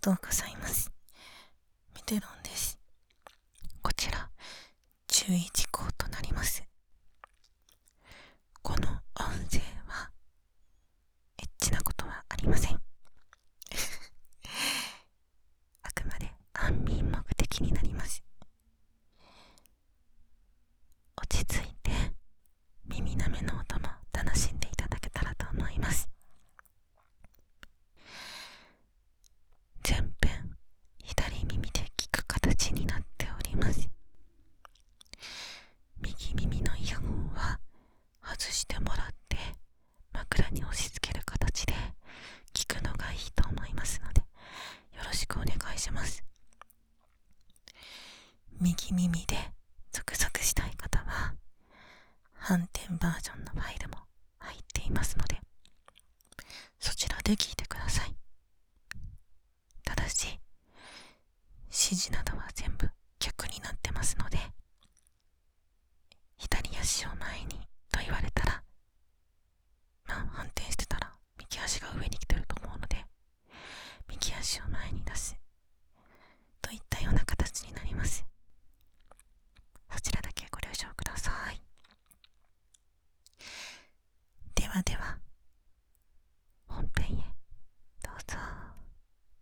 とうございます。メテロンです。こちら注意事項となります。この音声はエッチなことはありません。あくまで安眠目的になります。落ち着いて耳なめの音も楽しんでいただけたらと思います。全編左耳で聞く形になっております。右耳のイヤホンは外してもらって枕に押し付ける形で聞くのがいいと思いますので、よろしくお願いします。右耳でゾクゾクしたい方は反転バージョンのファイルも入っていますので、そちらで聞いてください。ただし指示など